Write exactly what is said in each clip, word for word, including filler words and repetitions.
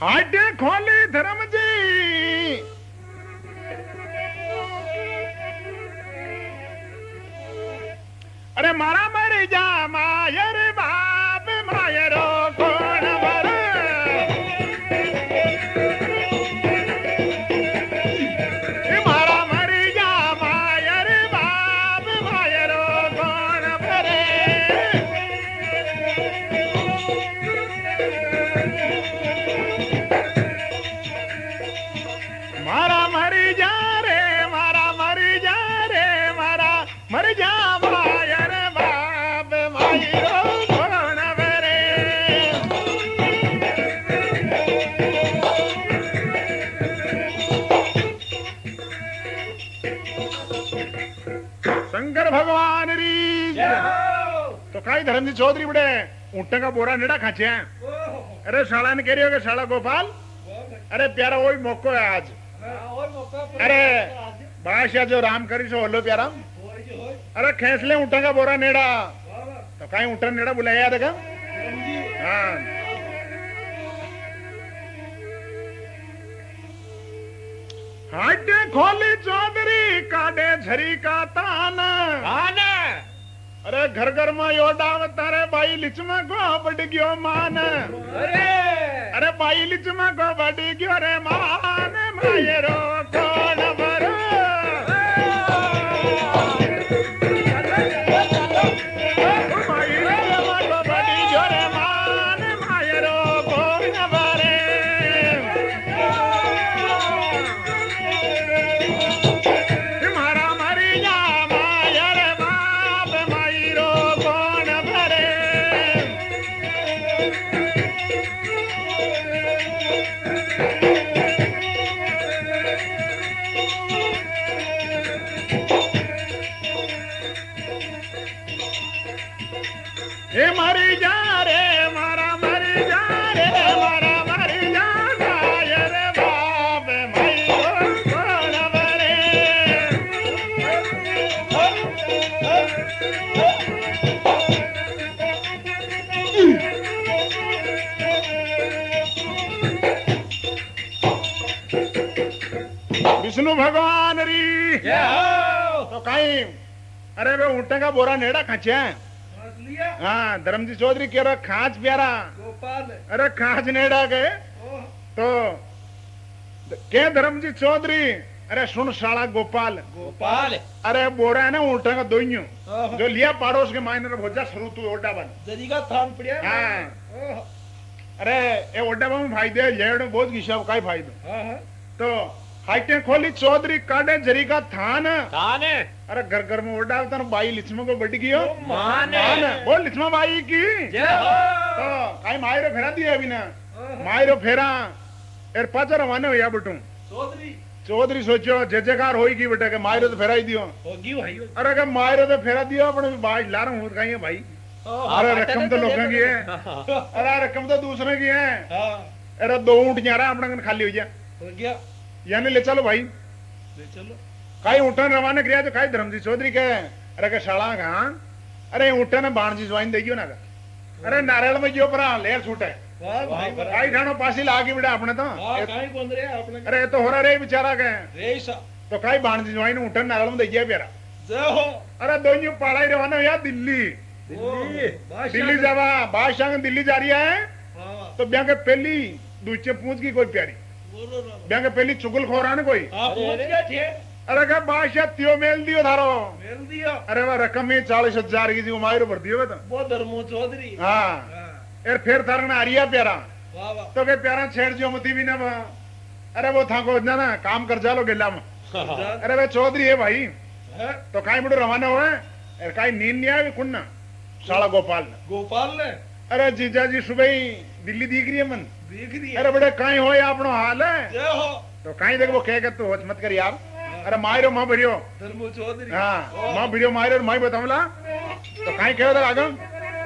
हाटे खोली धर्म जी अरे मारा मर जा मायर बाप मायरो कौन बर मारा मर जा मायर बाप मायरो कौन भरे मारा मर जा रे मारा मर जा रे मारा मर जा शंकर भगवान री तो काई धर्म जी चौधरी बड़े ऊँट का बोरा नेड़ा खाचे हैं अरे शाला ने कह रही हो कि शाला गोपाल अरे प्यारा वही मौको है आज अरे बादशाह जो राम करी सो होलो प्यारा अरे खेसले ऊँट का बोरा नेड़ा तो काई ऊँट नेड़ा बुलाया देखा हाँ हाटे खोली चौधरी काटे झरी का तान अरे घर घर में योडाव तारे बाई लिचमा को बढ़ गयो मान अरे अरे बाई लिचमा को बढ़ गयो रे मान मायरो कौन बर बाई लिचमा को बढ़ गयो रे मान मायरो कौन बर मरी जा रे मारा मरी जा रे मारा मरी जा मायर बाप मायरो कौन बरे विष्णु भगवान री तो कहीं अरे वे ऊँट का बोरा नेड़ा खाचे हैं हाँ धर्मजी चौधरी कह रहा खाज प्यारा गोपाल अरे खाज नेड़ा गए तो क्या धर्मजी चौधरी अरे सुन शाला गोपाल गोपाल अरे बोरा है ना ऊँट का दोइयो जो लिया पड़ोस के मायने भोजा शुरू तू ओडा बन जरी का थान पड़िया हाँ अरे ये ओडा बन फायदे जेड़ बहुत घिसा काई फायदो हाँ हाँ तो हाइटे खोली चौधरी काटे जरी का थान थान अरे घर घर में ओडा उतर बाई लिचमा को बढ़ गयो मान बोल लिचमा बाई की जय हो तो काई मायरो फेरा दिया अभी ना मायरो फेरा एर पाचा रवाने हो या बटू चौधरी चौधरी सोचो जय जयकार होई की बेटा के मायरो तो फेरा ही दियो होगी भाई अरे के मायरो तो फेरा दियो अपन बाज ला रहा हूं कहीं भाई अरे रकम तो लोगों की है अरे रकम तो दूसरे की है अरे दो ऊँट न्यारा अपना खाली हो गया हो गया यानी ले चलो भाई ले चलो काई ऊँटन रवाना किया तो काई धर्मजी चौधरी के अरे के शाला कहा अरे ऊँटन बाण जी ज्वाइन देगियो ना अरे नारायण में जो परा लेर छूटे काई ठाणो पासी लागी बिड़ा अपने तो काई बोल रहे आपने अरे तो हो रहा रे बेचारा के रेसा तो काई बाण जी ज्वाइन ऊँटन नारायण में देगिया प्यारा जय हो अरे दोनों पढ़ाई रवाना या दिल्ली दिल्ली दिल्ली जावा बादशाह दिल्ली जा रही है तो ब्याह के पहली दूचे पूछ की कोई प्यारी ब्याह के पहली चुगल खोरा ने कोई अरे क्या बादशाह त्यो मेल दियो थारो मेल दियो अरे वह रकम ही चालीस हजार की जी मायरो भर दियो तो वो धर्मो चौधरी हाँ यार फिर थार ने आरिया प्यारा वाह वाह तो के प्यारा छेड़ जो मती भी ना अरे वो था को ना ना काम कर जालो गेला में अरे वे चौधरी है भाई तो काई बड़ो रवाना हुआ है काई नींद नहीं आया कुन्ना साला गोपाल ने गोपाल ने अरे जीजा जी सुबह ही दिल्ली दिख रही है मन दिख रही है अरे बड़े काई हो या अपनो हाल है जय हो तो काई देखो कह के तो होच मत कर यार अरे मायरो मां बढ़ियो धर्मो चौधरी हाँ मां बढ़ियो मायरो माई बताऊला तो काई कहो था आगम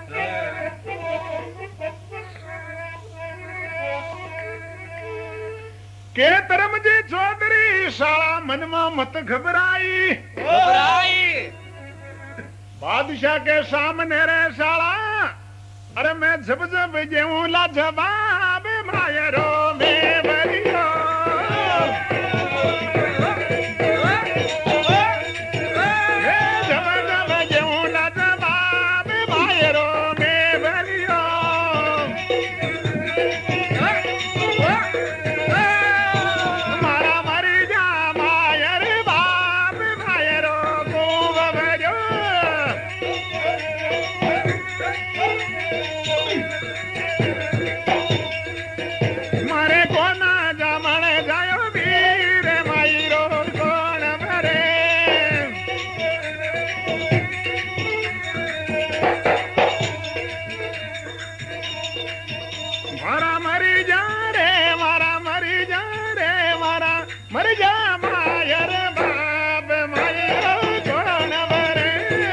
के तरम जी चौधरी साला मन में मत घबराई घबराई बादशाह के सामने रे साला अरे मैं जब जब जेऊं ला जवाब मायरो में मर जा मायर बाप मायरो कोण बरे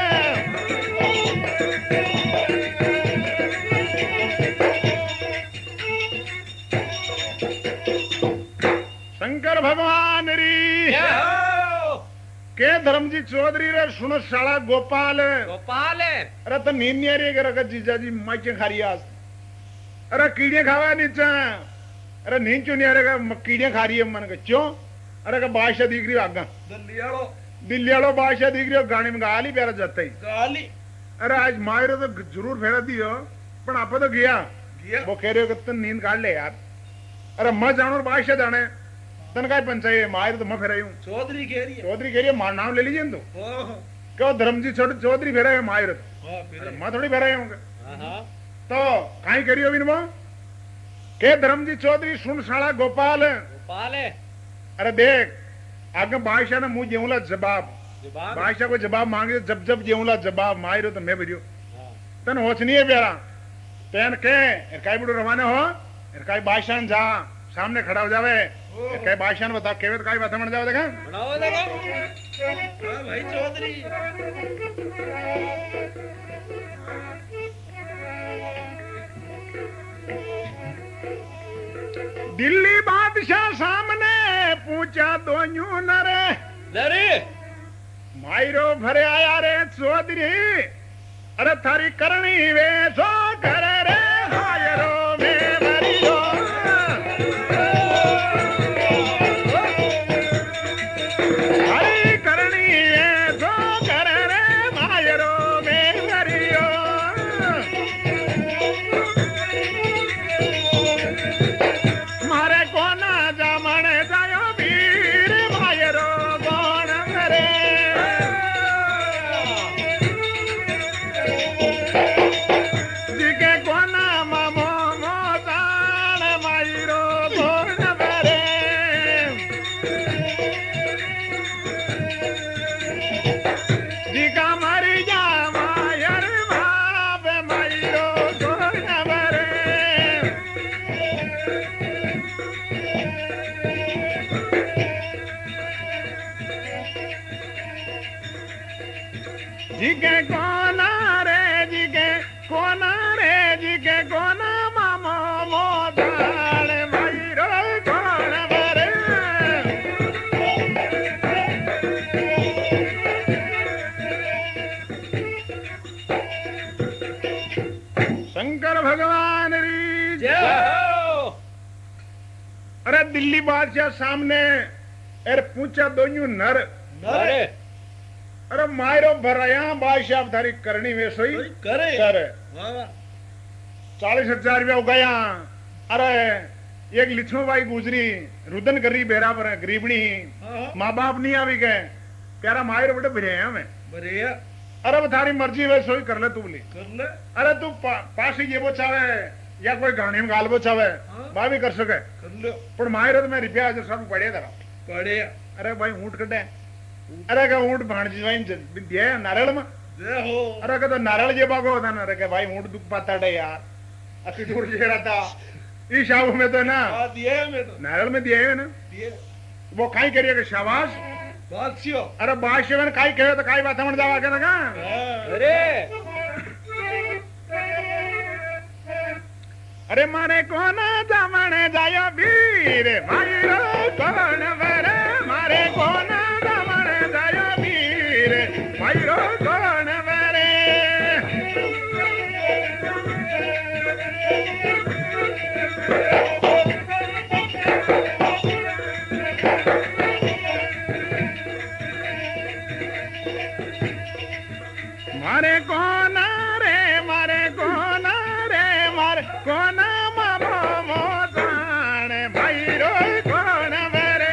शंकर भगवान री के धर्मजी चौधरी रे सुनो शाला गोपाल गोपाल अरे तो नींद नहीं आ रही है जीजा जी माइके खा रही आज अरे कीड़े खावा नीचा अरे नींद क्यों नहीं आ रहा कीड़े खा रही है मन के क्यों अरे का बादशाह दिख रही आगा दिल्लीयाड़ो दिल्लीयाड़ो बादशाह दिख रही हो गाने में गाली प्यारा जाता ही गाली अरे आज मायरो तो जरूर फेरा दियो पर आप तो गया गया वो कह रहे हो कि नींद काट ले यार अरे मैं जानो बादशाह जाने तन का पंचायत मायर तो मैं फेरा हूँ चौधरी कह रही है चौधरी कह रही है नाम ले लीजिए तो ओह क्यों धर्मजी चौधरी फेरा है मायर हां फिर मैं थोड़ी फेरा हूँ हां तो कहीं करी हो बिन के धर्मजी चौधरी सुन साला गोपाल गोपाल अरे देख आगे बादशाह ने मुंह जेऊला जवाब जवाब बादशाह को जवाब मांगे जब जब जेऊला जवाब मायरो तो मैं भरियो हां तन होच नहीं है प्यारा तेन के इरकाई बड़ो रवाना हो इरकाई बादशाह ने जा सामने खड़ा हो जावे इरकाई बादशाह ने बता केवे काई बात मन जावे देखा बनाओ देखो हां भाई चौधरी दिल्ली बादशाह सामने पूछा दोनों नरे नरे मायरो भरे आया रे चौधरी अरे थारी करनी वे सो करे रे मायरो में मरियो थारी करनी वे सो करे रे मायरो में मरियो मारे कोना जामण जायो वीर मायरो कोण करे जिके कोना मामो मोतान मायरो कोण करे जिका मरी जा मायर बाप मायरो कोण करे जिके कोना रे जिके कोना रे जिके कोना मामो मोदाल मायरो कोण बरे शंकर भगवान री जय हो अरे दिल्ली बादशाह सामने अरे पूछा दोनों नर नरे अरे मायरो भराया बादशाह थारी करनी वे सोई करे करे वाह वाह चालीस हजार रुपया उगाया अरे एक लिच्छो बाई गुजरी रुदन कर रही बेरा पर गरीबनी हां माँ बाप नहीं आवी गए प्यारा मायर बड़े भरे हैं मैं बढ़िया अरे वो थारी मर्जी वे सोई कर ले तू बोली कर ले अरे तू पा, पास ही ये वो चावे या कोई गाने में गाल वो चावे हाँ। बा भी कर सके कर लो पर मायर तो मैं रुपया जो सब पड़े तेरा बढ़िया अरे भाई ऊंट कटे अरे का ऊंट भाणजी वाइन दिया नारियल में जय हो अरे का तो नारियल जे बागो था ना अरे के भाई ऊंट दुख पाता डे यार अति दूर जे रहा था इस शाबू में तो ना हां दिए मैं तो नारियल में दिए है ना दिए वो काई करिए के शाबाश बादशियो अरे बादशाह ने काई कहे तो काई बात समझ जावा के ना अरे अरे मारे कोना जमने जायो वीर मायरो कोण बरे मारे कोना जमने जायो वीर मायरो कोण बरे मारे कोना रे मारे कोना रे मारे कोना मामो मोदान मायरो कोण बरे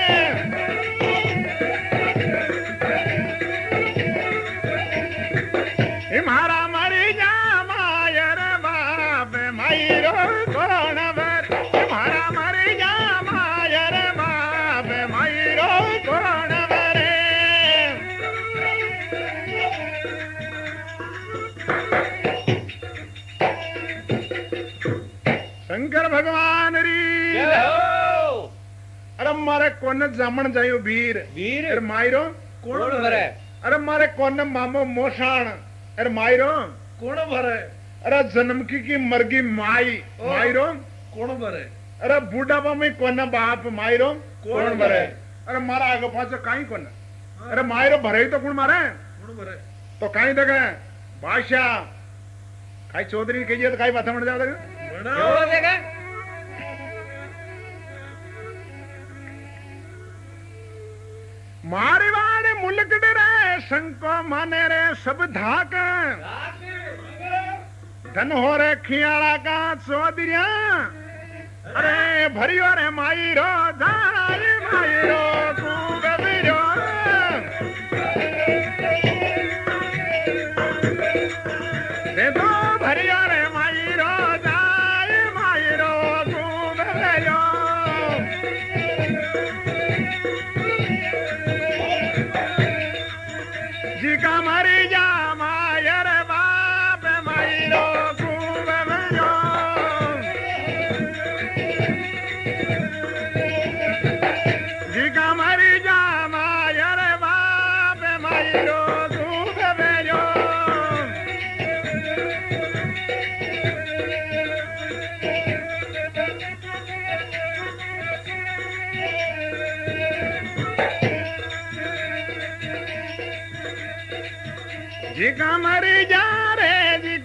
मारा मरी जा मायर बाप मायरो कोण बरे मारा मरी जा मायर बाप मायरो कोण बरे शंकर भगवान री जय हो अरे मारे कोने जामन जायो वीर वीर अरे मायरो कोण भरे अरे मारे कोने मामो मोशान अरे मायरो कोण भरे अरे जन्म की की मरगी माई मायरो कोण भरे अरे बुढ़ापा में कोने बाप मायरो कोण कोण भरे भरे? अरे मारा आगे पाछो काई कोने अरे मायरो भरे तो कोण मारे कोण भरे तो काई देखे बादशाह काई चौधरी कहिए तो काई बात समझ जाओ केवो देगा मारी वारे मुल्क डरे संको माने रे सब धाक धन हो रे खियाला का चौधरिया अरे भरियो रे माईरो धारे माईरो खूब बिरो रे तो भरियो रे माईरो धारे माईरो खूब बिरो जी का मरी जा मायर बाप माईरो खूब बिरो जी का मरी जा मायर बाप माईरो खूब बिरो जी का मरी जा रे जी